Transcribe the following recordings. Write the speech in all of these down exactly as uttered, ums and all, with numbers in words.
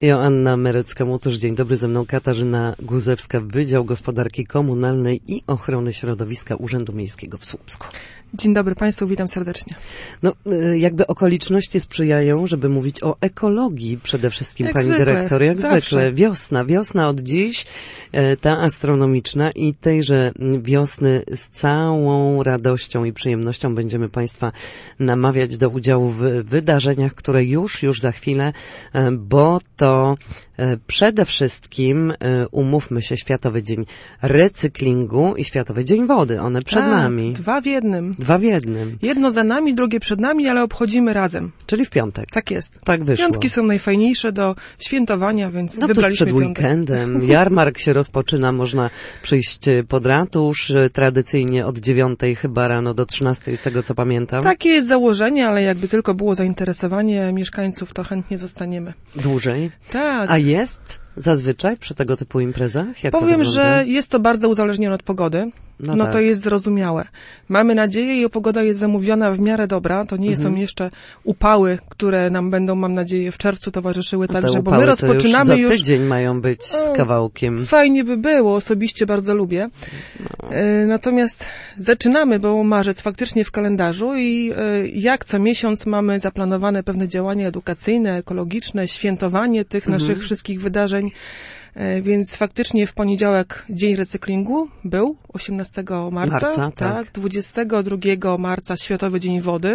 Joanna Merecka-Mutusz, dzień dobry, ze mną Katarzyna Guzewska, Wydział Gospodarki Komunalnej i Ochrony Środowiska Urzędu Miejskiego w Słupsku. Dzień dobry Państwu, witam serdecznie. No, jakby okoliczności sprzyjają, żeby mówić o ekologii przede wszystkim, jak pani zwykle, dyrektor. Jak zawsze. zwykle, wiosna, wiosna od dziś, ta astronomiczna i tejże wiosny z całą radością i przyjemnością będziemy Państwa namawiać do udziału w wydarzeniach, które już, już za chwilę, bo to przede wszystkim, umówmy się, Światowy Dzień Recyklingu i Światowy Dzień Wody. One przed tak, nami. Dwa w jednym. Dwa w jednym. Jedno za nami, drugie przed nami, ale obchodzimy razem. Czyli w piątek. Tak jest. Tak wyszło. Piątki są najfajniejsze do świętowania, więc no wybraliśmy tuż przed piątek. weekendem. Jarmark się rozpoczyna, można przyjść pod ratusz, tradycyjnie od dziewiątej chyba rano do trzynastej, z tego co pamiętam. Takie jest założenie, ale jakby tylko było zainteresowanie mieszkańców, to chętnie zostaniemy. Dłużej? Tak. A jest zazwyczaj przy tego typu imprezach? Jak Powiem, to że jest to bardzo uzależnione od pogody. No, no tak. to jest zrozumiałe. Mamy nadzieję i pogoda jest zamówiona w miarę dobra. To nie Mhm. są jeszcze upały, które nam będą, mam nadzieję, w czerwcu towarzyszyły. No także, bo upały my rozpoczynamy już... już... za tydzień mają być z kawałkiem. Fajnie by było, osobiście bardzo lubię. No. E, natomiast zaczynamy, bo marzec faktycznie w kalendarzu i e, jak co miesiąc mamy zaplanowane pewne działania edukacyjne, ekologiczne, świętowanie tych Mhm. naszych wszystkich wydarzeń. E, Więc faktycznie w poniedziałek Dzień Recyklingu był, osiemnastego marca, Marca, tak. tak, dwudziestego drugiego marca Światowy Dzień Wody.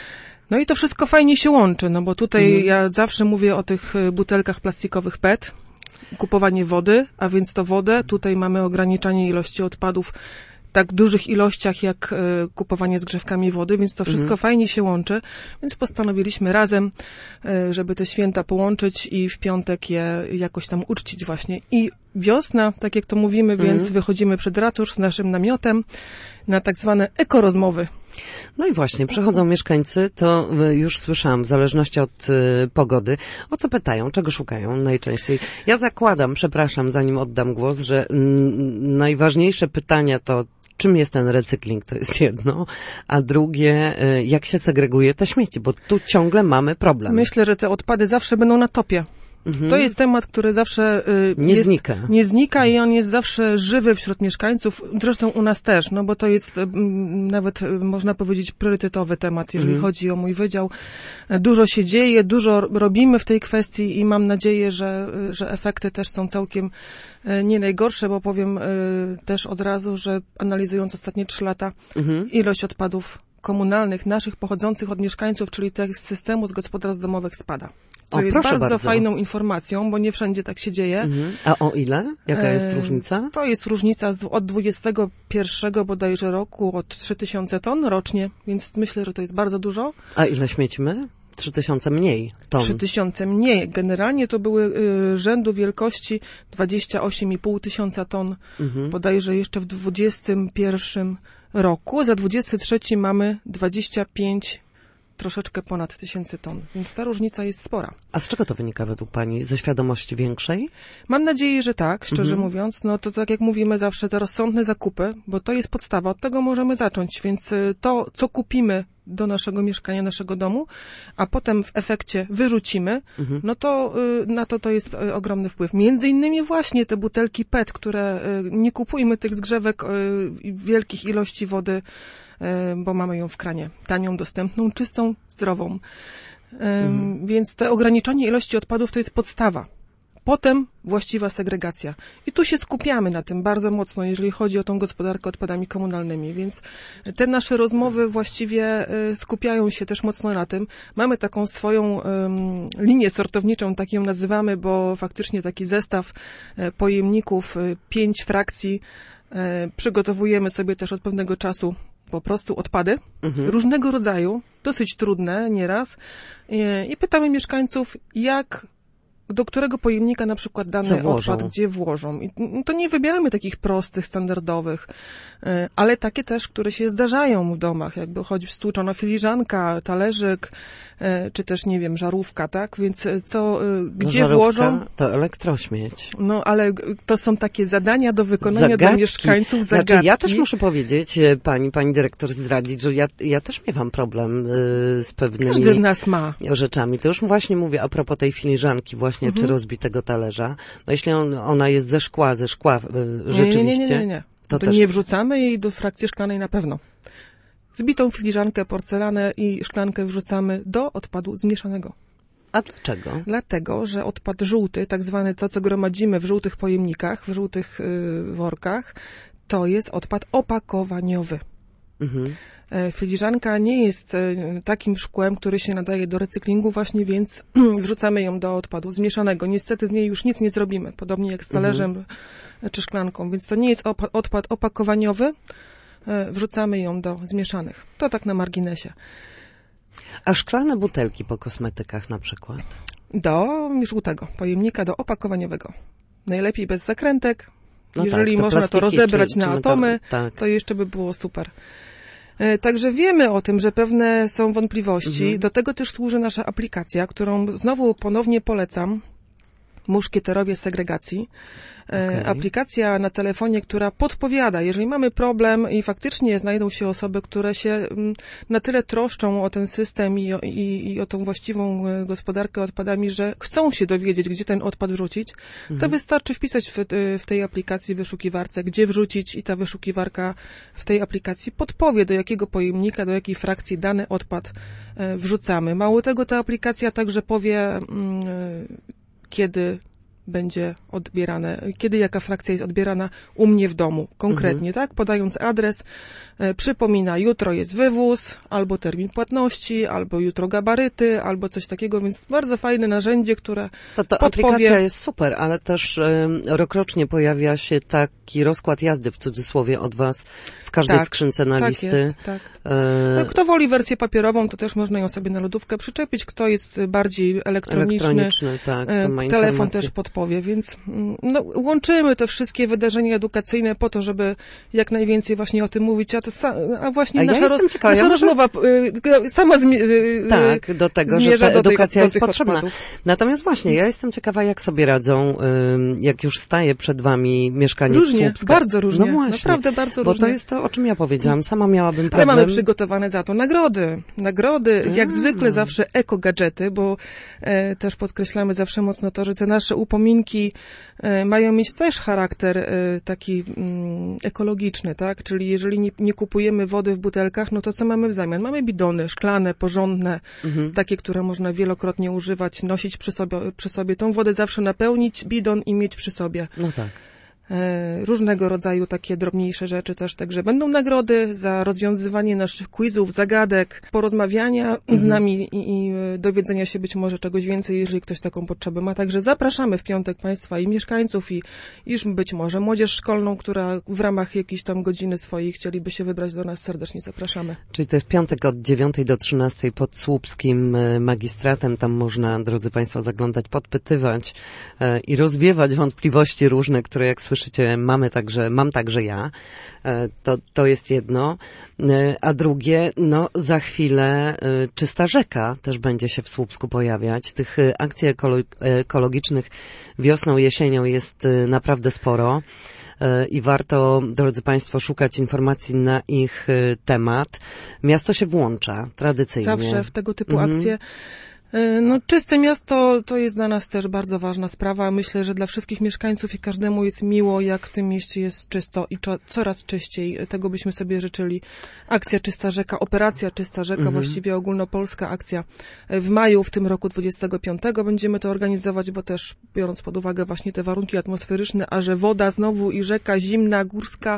No i to wszystko fajnie się łączy, no bo tutaj Mhm. ja zawsze mówię o tych e, butelkach plastikowych P E T, kupowanie wody, a więc to wodę, tutaj mamy ograniczanie ilości odpadów tak dużych ilościach jak y, kupowanie z grzewkami wody, więc to wszystko Mhm. fajnie się łączy, więc postanowiliśmy razem, y, żeby te święta połączyć i w piątek je jakoś tam uczcić właśnie. I wiosna, tak jak to mówimy, Mhm. więc wychodzimy przed ratusz z naszym namiotem na tak zwane ekorozmowy. No i właśnie, przychodzą mieszkańcy, to już słyszałam, w zależności od y, pogody, o co pytają, czego szukają najczęściej. Ja zakładam, przepraszam, zanim oddam głos, że mm, najważniejsze pytania to, czym jest ten recykling, to jest jedno, a drugie, y, jak się segreguje te śmieci, bo tu ciągle mamy problem. Myślę, że te odpady zawsze będą na topie. Mhm. To jest temat, który zawsze y, Nie jest, znika. Nie znika i on jest zawsze żywy wśród mieszkańców, zresztą u nas też, no bo to jest y, nawet, y, można powiedzieć, priorytetowy temat, jeżeli Mhm. chodzi chodzi o mój wydział. Dużo się dzieje, dużo robimy w tej kwestii i mam nadzieję, że, y, że efekty też są całkiem y, nie najgorsze, bo powiem y, też od razu, że analizując ostatnie trzy lata, Mhm. ilość odpadów komunalnych, naszych pochodzących od mieszkańców, czyli tych z systemu z gospodarstw domowych spada. Co O, jest proszę bardzo, bardzo. fajną informacją, bo nie wszędzie tak się dzieje. Mhm. A o ile? Jaka jest E, różnica? To jest różnica z, od dwudziestego pierwszego bodajże roku, od trzy tysiące ton rocznie, więc myślę, że to jest bardzo dużo. A ile śmiecimy? Trzy tysiące mniej ton. trzy tysiące mniej. Generalnie to były y, rzędu wielkości dwadzieścia osiem i pół tysiąca ton, Mhm. bodajże jeszcze w dwudziestym pierwszym roku. Za dwudziesty trzeci mamy dwadzieścia pięć, troszeczkę ponad tysięcy ton, więc ta różnica jest spora. A z czego to wynika według pani? Ze świadomości większej? Mam nadzieję, że tak, szczerze Mhm. mówiąc. No to tak jak mówimy zawsze, te rozsądne zakupy, bo to jest podstawa, od tego możemy zacząć, więc y, to, co kupimy do naszego mieszkania, naszego domu, a potem w efekcie wyrzucimy, Mhm. no to y, na to to jest y, ogromny wpływ. Między innymi właśnie te butelki P E T, które y, nie kupujmy tych zgrzewek y, wielkich ilości wody, y, bo mamy ją w kranie. Tanią, dostępną, czystą, zdrową. Y, Mhm. Więc te ograniczanie ilości odpadów to jest podstawa. Potem właściwa segregacja. I tu się skupiamy na tym bardzo mocno, jeżeli chodzi o tą gospodarkę odpadami komunalnymi, więc te nasze rozmowy właściwie y, skupiają się też mocno na tym. Mamy taką swoją ym, linię sortowniczą, tak ją nazywamy, bo faktycznie taki zestaw y, pojemników, y, pięć frakcji, y, przygotowujemy sobie też od pewnego czasu po prostu odpady Mhm. różnego rodzaju, dosyć trudne nieraz y, i pytamy mieszkańców, jak do którego pojemnika na przykład Co dany włożą? odpad, gdzie włożą. I to nie wybieramy takich prostych, standardowych, y, ale takie też, które się zdarzają w domach, jakby choć stłuczona filiżanka, talerzyk, czy też, nie wiem, żarówka, tak? Więc co, gdzie no, włożą? To elektrośmieć. No, ale to są takie zadania do wykonania zagadki. Dla mieszkańców, zagadki. Znaczy, ja też muszę powiedzieć, pani, pani dyrektor zdradzić, że ja, ja też miewam problem y, z pewnymi Każdy z nas ma. rzeczami. To już właśnie mówię a propos tej filiżanki właśnie, mhm. czy rozbitego talerza. No jeśli on, ona jest ze szkła, ze szkła y, rzeczywiście. Nie, nie, nie, nie, nie. To, to też... nie wrzucamy jej do frakcji szklanej na pewno. Zbitą filiżankę, porcelanę i szklankę wrzucamy do odpadu zmieszanego. A dlaczego? Dlatego, że odpad żółty, tak zwany to, co gromadzimy w żółtych pojemnikach, w żółtych y, workach, to jest odpad opakowaniowy. Mhm. E, filiżanka nie jest e, takim szkłem, który się nadaje do recyklingu właśnie, więc wrzucamy ją do odpadu zmieszanego. Niestety z niej już nic nie zrobimy, podobnie jak z talerzem mhm. czy szklanką, więc to nie jest opa- odpad opakowaniowy, e, wrzucamy ją do zmieszanych. To tak na marginesie. A szklane butelki po kosmetykach na przykład? Do żółtego pojemnika, do opakowaniowego. Najlepiej bez zakrętek. No Jeżeli tak, to można to rozebrać czy, na czy atomy, tak. to jeszcze by było super. E, także wiemy o tym, że pewne są wątpliwości. Mhm. Do tego też służy nasza aplikacja, którą znowu ponownie polecam. Muszkieterowie segregacji. Okay. Aplikacja na telefonie, która podpowiada, jeżeli mamy problem i faktycznie znajdą się osoby, które się na tyle troszczą o ten system i o, i, i o tą właściwą gospodarkę odpadami, że chcą się dowiedzieć, gdzie ten odpad wrzucić, mhm. to wystarczy wpisać w, w tej aplikacji wyszukiwarce, gdzie wrzucić i ta wyszukiwarka w tej aplikacji podpowie, do jakiego pojemnika, do jakiej frakcji dany odpad wrzucamy. Mało tego, ta aplikacja także powie, kiedy będzie odbierane, kiedy jaka frakcja jest odbierana u mnie w domu, konkretnie, mhm. tak? Podając adres, e, przypomina, jutro jest wywóz, albo termin płatności, albo jutro gabaryty, albo coś takiego, więc bardzo fajne narzędzie, które To, to podpowie... aplikacja jest super, ale też e, rokrocznie pojawia się taki rozkład jazdy, w cudzysłowie, od was w każdej tak, skrzynce na tak listy. Jest, tak. E... Kto woli wersję papierową, to też można ją sobie na lodówkę przyczepić. Kto jest bardziej elektroniczny, elektroniczny tak, to ma telefon informacje. też podpowie, więc no, łączymy te wszystkie wydarzenia edukacyjne po to, żeby jak najwięcej właśnie o tym mówić, a, to sa, a właśnie a nasza, ja roz, ciekawa, nasza ja rozmowa y, sama zmi, y, tak, do tego, że ta edukacja do jest potrzebna. Odpadów. Natomiast właśnie, ja jestem ciekawa, jak sobie radzą, jak już staje przed wami mieszkaniec różnie, Słupska. bardzo różnie, no właśnie, naprawdę bardzo bo różnie. Bo to jest to, o czym ja powiedziałam, sama miałabym problem. Ale mamy przygotowane za to nagrody. Nagrody, jak mm. zwykle zawsze eko-gadżety, bo e, też podkreślamy zawsze mocno to, że te nasze upominki e, mają mieć też charakter e, taki mm, ekologiczny, tak? Czyli jeżeli nie, nie kupujemy wody w butelkach, no to co mamy w zamian? Mamy bidony szklane, porządne, mhm. takie, które można wielokrotnie używać, nosić przy sobie, przy sobie tą wodę, zawsze napełnić bidon i mieć przy sobie. No tak. Różnego rodzaju takie drobniejsze rzeczy też, także będą nagrody za rozwiązywanie naszych quizów, zagadek, porozmawiania mhm. z nami i, i dowiedzenia się być może czegoś więcej, jeżeli ktoś taką potrzebę ma. Także zapraszamy w piątek Państwa i mieszkańców i już być może młodzież szkolną, która w ramach jakiejś tam godziny swojej chcieliby się wybrać do nas, serdecznie zapraszamy. Czyli to jest piątek od dziewiątej do trzynastej pod Słupskim Magistratem. Tam można, drodzy Państwo, zaglądać, podpytywać e, i rozwiewać wątpliwości różne, które jak słyszycie, mamy także, mam także ja. To, to jest jedno. A drugie, no za chwilę Czysta Rzeka też będzie się w Słupsku pojawiać. Tych akcji ekolo- ekologicznych wiosną, jesienią jest naprawdę sporo. I warto, drodzy Państwo, szukać informacji na ich temat. Miasto się włącza tradycyjnie. Zawsze w tego typu mhm. akcje. No, czyste miasto to jest dla nas też bardzo ważna sprawa. Myślę, że dla wszystkich mieszkańców i każdemu jest miło, jak w tym mieście jest czysto i czo- coraz czyściej. Tego byśmy sobie życzyli. Akcja Czysta Rzeka, operacja Czysta Rzeka, mhm. właściwie ogólnopolska akcja. W maju w tym roku dwudziestego piątego będziemy to organizować, bo też biorąc pod uwagę właśnie te warunki atmosferyczne, a że woda znowu i rzeka zimna, górska,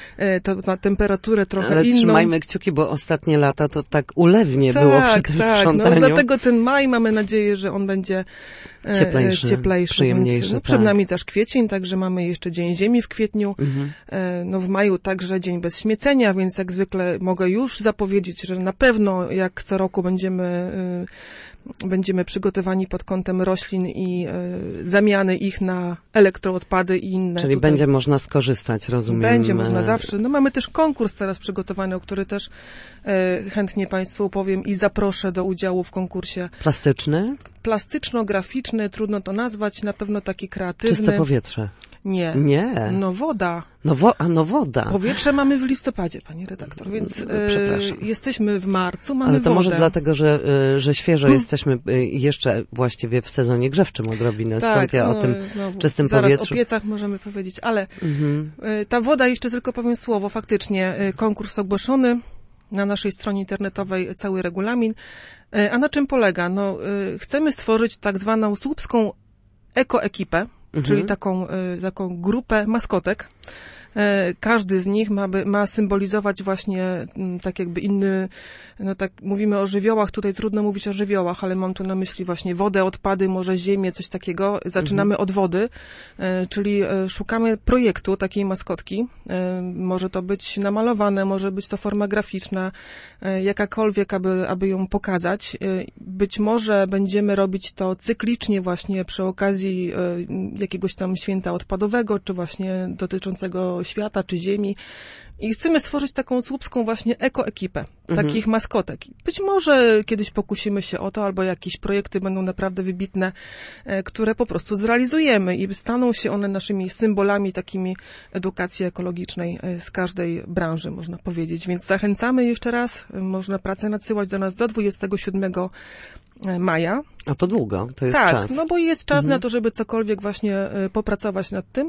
to ma temperaturę trochę Ale inną. trzymajmy kciuki, bo ostatnie lata to tak ulewnie tak, było przy tym tak, sprzątaniu. No, dlatego ten maj mamy nadzieję, że on będzie e, cieplejszy, cieplejszy przyjemniejszy. Więc, no, tak. przed nami też kwiecień, także mamy jeszcze Dzień Ziemi w kwietniu. Mhm. E, no w maju także Dzień Bez Śmiecenia, więc jak zwykle mogę już zapowiedzieć, że na pewno jak co roku będziemy będziemy przygotowani pod kątem roślin i y, zamiany ich na elektroodpady i inne. Czyli tutaj. będzie można skorzystać, rozumiem. Będzie można zawsze. No mamy też konkurs teraz przygotowany, o który też y, chętnie Państwu opowiem i zaproszę do udziału w konkursie. Plastyczny? Plastyczno-graficzny, trudno to nazwać, na pewno taki kreatywny. Czyste powietrze. Nie. Nie. No woda. No wo, a no woda. Powietrze mamy w listopadzie, pani redaktor, więc no, przepraszam. e, jesteśmy w marcu, mamy Ale to wodę. może dlatego, że, y, że świeżo Hmm. jesteśmy y, jeszcze właściwie w sezonie grzewczym odrobinę, tak, stąd ja no, o tym no, czystym zaraz powietrzu. o piecach możemy powiedzieć, ale Mhm. y, ta woda, jeszcze tylko powiem słowo, faktycznie y, konkurs ogłoszony, na naszej stronie internetowej cały regulamin. Y, a na czym polega? No, y, chcemy stworzyć tak zwaną słupską ekoekipę, Mhm. czyli taką, y, taką grupę maskotek. Każdy z nich ma, by, ma symbolizować właśnie tak jakby inny, no tak mówimy o żywiołach, tutaj trudno mówić o żywiołach, ale mam tu na myśli właśnie wodę, odpady, może ziemię, coś takiego. Zaczynamy mhm. od wody, czyli szukamy projektu takiej maskotki. Może to być namalowane, może być to forma graficzna, jakakolwiek, aby, aby ją pokazać. Być może będziemy robić to cyklicznie właśnie przy okazji jakiegoś tam święta odpadowego, czy właśnie dotyczącego świata czy ziemi i chcemy stworzyć taką słupską właśnie ekoekipę, mhm. takich maskotek. Być może kiedyś pokusimy się o to, albo jakieś projekty będą naprawdę wybitne, które po prostu zrealizujemy i staną się one naszymi symbolami takimi edukacji ekologicznej z każdej branży, można powiedzieć. Więc zachęcamy jeszcze raz, można pracę nadsyłać do nas do dwudziestego siódmego maja. A to długo, to jest tak, czas. Tak, no bo jest czas mhm. na to, żeby cokolwiek właśnie popracować nad tym.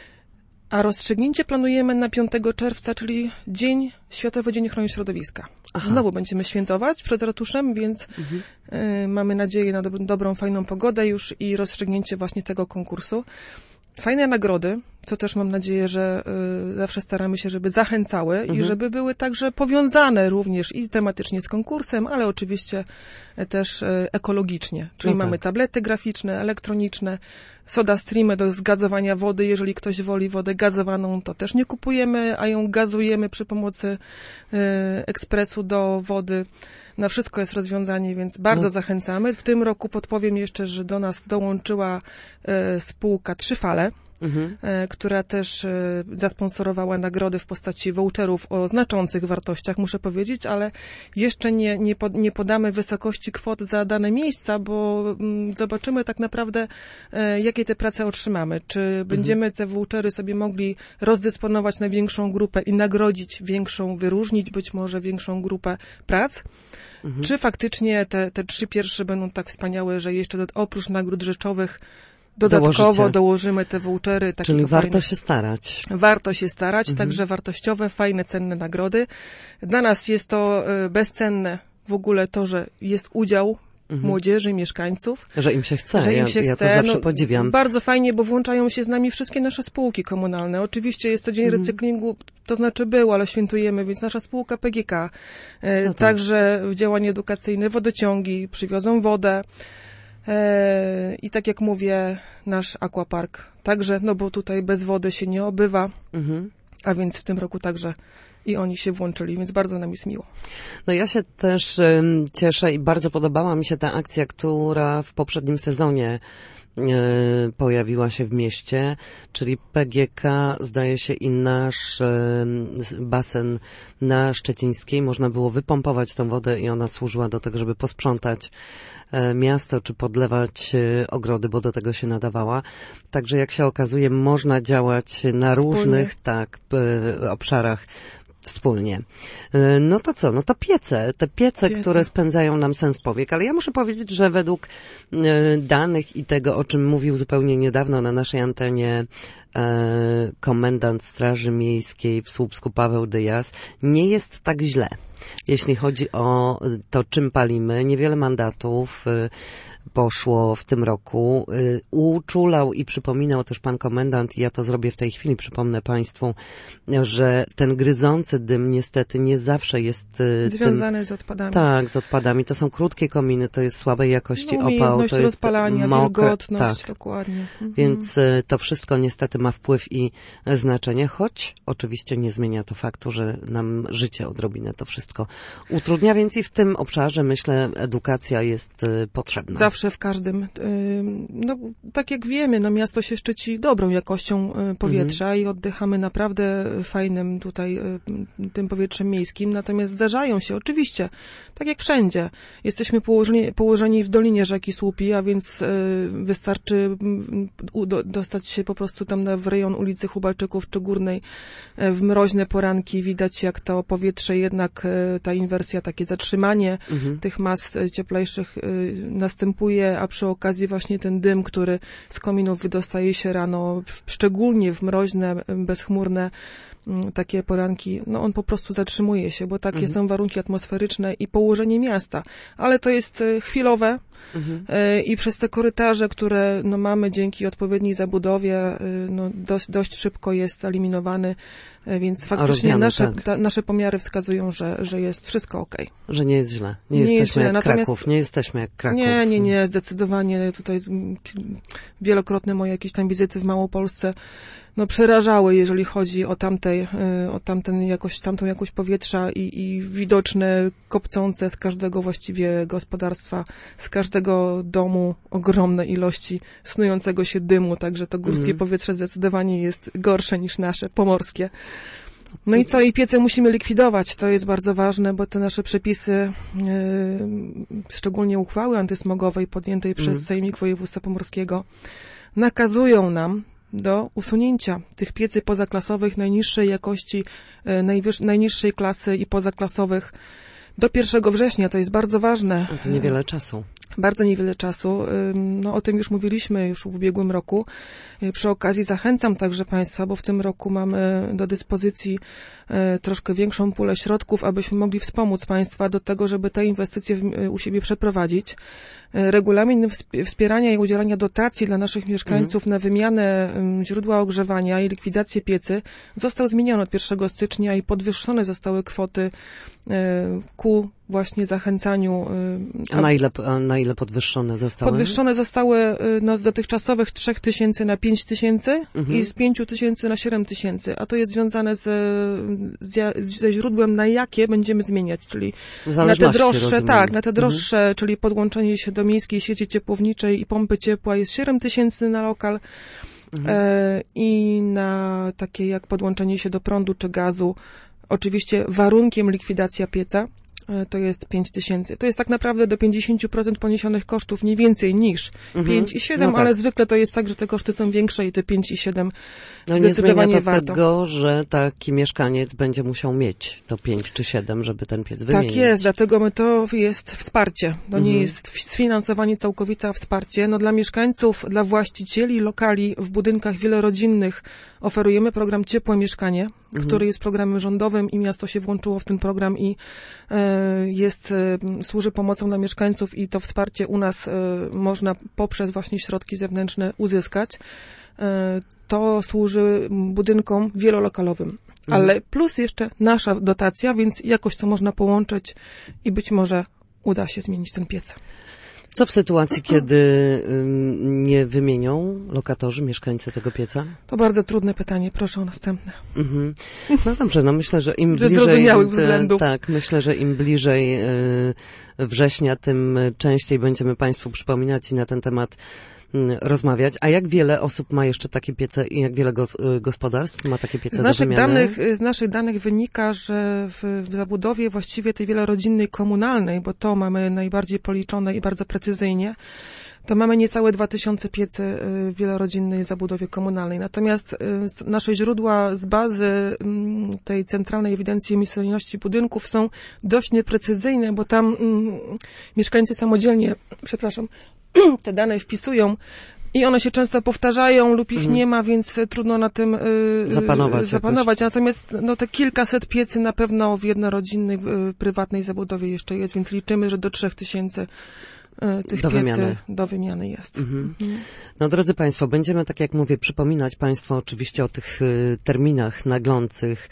A rozstrzygnięcie planujemy na piątego czerwca, czyli dzień, Światowy Dzień Ochrony Środowiska. Aha. Znowu będziemy świętować przed ratuszem, więc mhm. y, mamy nadzieję na do, dobrą, fajną pogodę już i rozstrzygnięcie właśnie tego konkursu. Fajne nagrody, co też mam nadzieję, że y, zawsze staramy się, żeby zachęcały mhm. i żeby były także powiązane również i tematycznie z konkursem, ale oczywiście też y, ekologicznie. Czyli no tak. mamy tablety graficzne, elektroniczne, soda streamy do zgazowania wody. Jeżeli ktoś woli wodę gazowaną, to też nie kupujemy, a ją gazujemy przy pomocy y, ekspresu do wody. Na wszystko jest rozwiązanie, więc bardzo no. zachęcamy. W tym roku podpowiem jeszcze, że do nas dołączyła y, spółka Trzy Fale, mhm. y, która też y, zasponsorowała nagrody w postaci voucherów o znaczących wartościach, muszę powiedzieć, ale jeszcze nie, nie, pod, nie podamy wysokości kwot za dane miejsca, bo y, zobaczymy tak naprawdę, y, jakie te prace otrzymamy. Czy mhm. będziemy te vouchery sobie mogli rozdysponować na większą grupę i nagrodzić większą, wyróżnić być może większą grupę prac, Mhm. czy faktycznie te, te trzy pierwsze będą tak wspaniałe, że jeszcze do, oprócz nagród rzeczowych dodatkowo Dołożycie. dołożymy te vouchery. Czyli warto fajne. się starać. Warto się starać, mhm. także wartościowe, fajne, cenne nagrody. Dla nas jest to bezcenne w ogóle to, że jest udział Mhm. młodzieży, mieszkańców. Że im się chce, że im się ja, chce. ja to zawsze no, podziwiam. Bardzo fajnie, bo włączają się z nami wszystkie nasze spółki komunalne. Oczywiście jest to dzień mhm. recyklingu, to znaczy był, ale świętujemy, więc nasza spółka P G K, e, no tak. także działania edukacyjne, wodociągi, przywiozą wodę e, i tak jak mówię, nasz aquapark także, no bo tutaj bez wody się nie obywa, mhm. a więc w tym roku także i oni się włączyli, więc bardzo nam jest miło. No ja się też um, cieszę i bardzo podobała mi się ta akcja, która w poprzednim sezonie e, pojawiła się w mieście, czyli P G K, zdaje się, i nasz e, basen na Szczecińskiej. Można było wypompować tą wodę i ona służyła do tego, żeby posprzątać e, miasto, czy podlewać e, ogrody, bo do tego się nadawała. Także jak się okazuje, można działać na Wspólnie. różnych tak e, obszarach wspólnie. No to co? No to piece. Te piece, piece, które spędzają nam sens powiek. Ale ja muszę powiedzieć, że według danych i tego, o czym mówił zupełnie niedawno na naszej antenie e, komendant Straży Miejskiej w Słupsku Paweł Dyjas, nie jest tak źle. Jeśli chodzi o to, czym palimy, niewiele mandatów, poszło w tym roku. Uczulał i przypominał też pan komendant, i ja to zrobię w tej chwili, przypomnę państwu, że ten gryzący dym niestety nie zawsze jest związany tym, z odpadami. Tak, z odpadami. To są krótkie kominy, to jest słabej jakości no, opał, to jest rozpalania, mokre, wilgotność, tak. dokładnie. Mhm. Więc to wszystko niestety ma wpływ i znaczenie, choć oczywiście nie zmienia to faktu, że nam życie odrobinę to wszystko utrudnia, więc i w tym obszarze, myślę, edukacja jest potrzebna. Zawsze w każdym. No, tak jak wiemy, no miasto się szczyci dobrą jakością powietrza mhm. i oddychamy naprawdę fajnym tutaj tym powietrzem miejskim, natomiast zdarzają się, oczywiście, tak jak wszędzie. Jesteśmy położeni, położeni w dolinie rzeki Słupi, a więc wystarczy dostać się po prostu tam w rejon ulicy Hubalczyków czy Górnej w mroźne poranki. Widać, jak to powietrze jednak, ta inwersja, takie zatrzymanie mhm. tych mas cieplejszych następuje, a przy okazji właśnie ten dym, który z kominów wydostaje się rano, szczególnie w mroźne, bezchmurne takie poranki, no on po prostu zatrzymuje się, bo takie mhm. są warunki atmosferyczne i położenie miasta. Ale to jest chwilowe mhm. i przez te korytarze, które no, mamy dzięki odpowiedniej zabudowie, no, dość, dość szybko jest eliminowany, więc faktycznie nasze, tak. ta, nasze pomiary wskazują, że, że jest wszystko okej. Okay. Że nie jest źle. Nie, nie jesteśmy jest źle. Jak Natomiast Kraków. Nie jesteśmy jak Kraków. Nie, nie, nie, zdecydowanie. Tutaj wielokrotne moje jakieś tam wizyty w Małopolsce no przerażały, jeżeli chodzi o tamtej, o tamten jakość, tamtą jakość powietrza i, i widoczne kopcące z każdego właściwie gospodarstwa, z każdego domu ogromne ilości snującego się dymu, także to górskie mm. powietrze zdecydowanie jest gorsze niż nasze, pomorskie. No i co? I piece musimy likwidować. To jest bardzo ważne, bo te nasze przepisy, yy, szczególnie uchwały antysmogowej podjętej mm. przez Sejmik Województwa Pomorskiego, nakazują nam do usunięcia tych piecy pozaklasowych najniższej jakości, najwyż, najniższej klasy i pozaklasowych do pierwszego września. To jest bardzo ważne. To niewiele czasu. Bardzo niewiele czasu. No, o tym już mówiliśmy już w ubiegłym roku. Przy okazji zachęcam także Państwa, bo w tym roku mamy do dyspozycji troszkę większą pulę środków, abyśmy mogli wspomóc Państwa do tego, żeby te inwestycje u siebie przeprowadzić. Regulamin wspierania i udzielania dotacji dla naszych mieszkańców mhm. na wymianę źródła ogrzewania i likwidację piecy został zmieniony od pierwszego stycznia i podwyższone zostały kwoty ku właśnie zachęcaniu. A na ile, a na ile podwyższone zostały? Podwyższone zostały no, z dotychczasowych trzech tysięcy na pięć tysięcy mhm. i z pięciu tysięcy na siedem tysięcy, a to jest związane z, z, ze źródłem, na jakie będziemy zmieniać, czyli na te droższe, rozumiem. tak, na te droższe, mhm. czyli podłączenie się do miejskiej sieci ciepłowniczej i pompy ciepła jest siedem tysięcy na lokal mhm. e, i na takie jak podłączenie się do prądu czy gazu, oczywiście warunkiem likwidacja pieca, to jest pięć tysięcy. To jest tak naprawdę do pięćdziesiąt procent poniesionych kosztów, nie więcej niż mhm. pięć i siedem, no tak. ale zwykle to jest tak, że te koszty są większe i te pięć i siedem no zdecydowanie nie zmienia to warto. tego, że taki mieszkaniec będzie musiał mieć to pięć czy siedem, żeby ten piec wymienić. Tak jest, dlatego my to jest wsparcie. To mhm. nie jest sfinansowanie całkowite, a wsparcie. No dla mieszkańców, dla właścicieli lokali w budynkach wielorodzinnych oferujemy program Ciepłe Mieszkanie, mhm. który jest programem rządowym i miasto się włączyło w ten program i e, jest, e, służy pomocą dla mieszkańców i to wsparcie u nas e, można poprzez właśnie środki zewnętrzne uzyskać. E, to służy budynkom wielolokalowym. Mhm. Ale plus jeszcze nasza dotacja, więc jakoś to można połączyć i być może uda się zmienić ten piec. Co w sytuacji, kiedy ym, nie wymienią lokatorzy, mieszkańcy tego pieca? To bardzo trudne pytanie. Proszę o następne. Mhm. No dobrze, no myślę, że im Ze bliżej... zrozumiałych te, względów. Tak, myślę, że im bliżej y, września, tym częściej będziemy Państwu przypominać i na ten temat rozmawiać. A jak wiele osób ma jeszcze takie piece i jak wiele gos, gospodarstw ma takie piece z naszych do wymiany? Danych, z naszych danych wynika, że w, w zabudowie właściwie tej wielorodzinnej komunalnej, bo to mamy najbardziej policzone i bardzo precyzyjnie, to mamy niecałe dwa tysiące piecy w wielorodzinnej zabudowie komunalnej. Natomiast nasze źródła z bazy tej Centralnej Ewidencji Emisyjności Budynków są dość nieprecyzyjne, bo tam mm, mieszkańcy samodzielnie, przepraszam, te dane wpisują i one się często powtarzają lub ich mhm. nie ma, więc trudno na tym y, zapanować. zapanować. Natomiast no, te kilkaset piecy na pewno w jednorodzinnej, y, prywatnej zabudowie jeszcze jest, więc liczymy, że do trzech tysięcy e, tych do piecy wymiany. do wymiany jest. Mhm. Mhm. No drodzy Państwo, będziemy, tak jak mówię, przypominać Państwu oczywiście o tych y, terminach naglących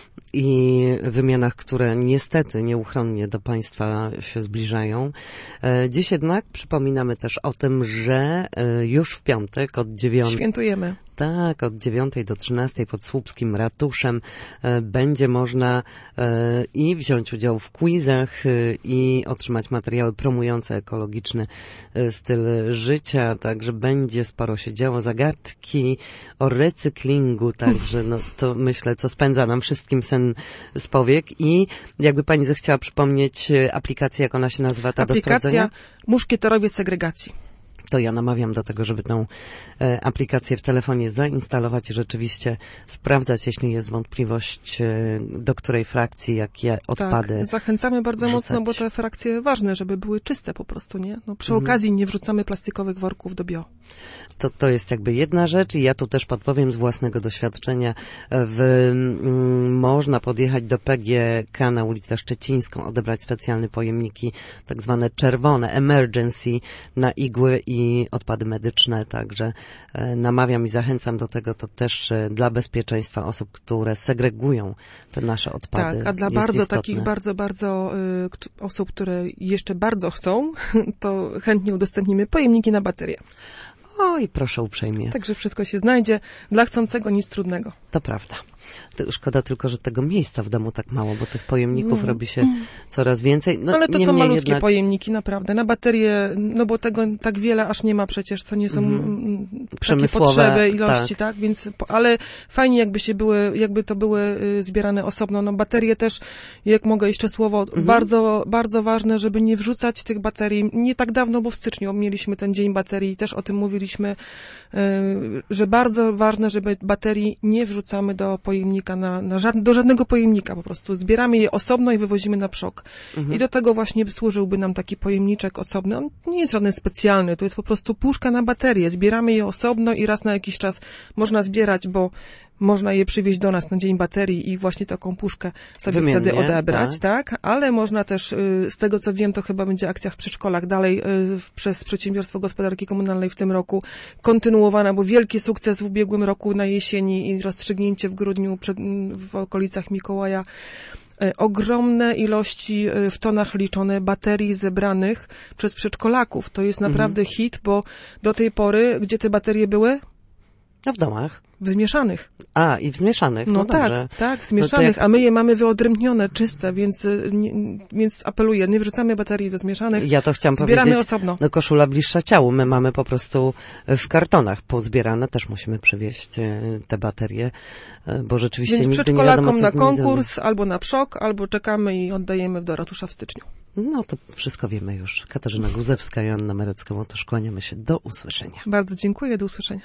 i wymianach, które niestety nieuchronnie do Państwa się zbliżają. E, dziś jednak przypominamy też o tym, że e, już w piątek od dziewiątej... Świętujemy. Tak, od dziewiątej do trzynastej pod Słupskim Ratuszem e, będzie można e, i wziąć udział w quizach e, i otrzymać materiały promujące ekologiczny e, styl życia, także będzie sporo się działo, zagadki o recyklingu, także no to myślę, co spędza nam wszystkim sen z powiek i jakby pani zechciała przypomnieć e, aplikację, jak ona się nazywa, ta do sprawdzenia? Aplikacja Muszkieterowie Segregacji. To ja namawiam do tego, żeby tą e, aplikację w telefonie zainstalować i rzeczywiście sprawdzać, jeśli jest wątpliwość, e, do której frakcji, jakie odpady Tak, zachęcamy bardzo wrzucać. mocno, bo te frakcje ważne, żeby były czyste po prostu, nie? No, przy Mhm. okazji nie wrzucamy plastikowych worków do bio. To, to jest jakby jedna rzecz i ja tu też podpowiem z własnego doświadczenia. W, mm, można podjechać do P G K na ulicę Szczecińską, odebrać specjalne pojemniki, tak zwane czerwone, emergency, na igły i odpady medyczne, także e, namawiam i zachęcam do tego, to też e, dla bezpieczeństwa osób, które segregują te nasze odpady. Tak, a dla jest bardzo istotne. takich bardzo, bardzo y, kt- osób, które jeszcze bardzo chcą, to chętnie udostępnimy pojemniki na baterie. Oj, proszę uprzejmie. Także wszystko się znajdzie. Dla chcącego nic trudnego. To prawda. To szkoda tylko, że tego miejsca w domu tak mało, bo tych pojemników No. robi się coraz więcej. No, Ale to są niemniej malutkie jednak... pojemniki, naprawdę. Na baterie, no bo tego tak wiele aż nie ma przecież, to nie są mm. takie Przemysłowe, potrzeby, ilości, tak. tak? Więc, po- ale fajnie jakby się były, jakby to były y, zbierane osobno. No baterie też, jak mogę jeszcze słowo, Mhm. bardzo, bardzo ważne, żeby nie wrzucać tych baterii. Nie tak dawno, bo w styczniu mieliśmy ten dzień baterii i też o tym mówiliśmy, y, że bardzo ważne, żeby baterii nie wrzucamy do pojemnika, na, na żad, do żadnego pojemnika po prostu. Zbieramy je osobno i wywozimy na przok. Mhm. I do tego właśnie służyłby nam taki pojemniczek osobny. On nie jest żaden specjalny, to jest po prostu puszka na baterię. Zbieramy je osobno i raz na jakiś czas można zbierać, bo można je przywieźć do nas na dzień baterii i właśnie taką puszkę sobie Wymiennie, wtedy odebrać, tak. tak? Ale można też, y, z tego co wiem, to chyba będzie akcja w przedszkolach dalej y, w- przez Przedsiębiorstwo Gospodarki Komunalnej w tym roku kontynuowana, bo wielki sukces w ubiegłym roku na jesieni i rozstrzygnięcie w grudniu przed, w okolicach Mikołaja. E, ogromne ilości e, w tonach liczone baterii zebranych przez przedszkolaków. To jest naprawdę hit, bo do tej pory, gdzie te baterie były? No w domach. W zmieszanych. A, i w zmieszanych. No, No, tak, dobrze. tak, w No to zmieszanych, jak- a my je mamy wyodrębnione, czyste, więc, e, nie, więc apeluję, nie wrzucamy baterii do zmieszanych, Ja to chciałam zbieramy powiedzieć. osobno. No koszula bliższa ciału. My mamy po prostu w kartonach pozbierane. Też musimy przywieźć e, te baterie, e, bo rzeczywiście Więc nigdy nie wiadomo, przedszkolakom co na z nimi konkurs, albo na przok, albo czekamy i oddajemy do ratusza w styczniu. zrobić. No to wszystko wiemy już. Katarzyna Guzewska, Joanna Merecka, to kłaniamy się. Do usłyszenia. Bardzo dziękuję, do usłyszenia.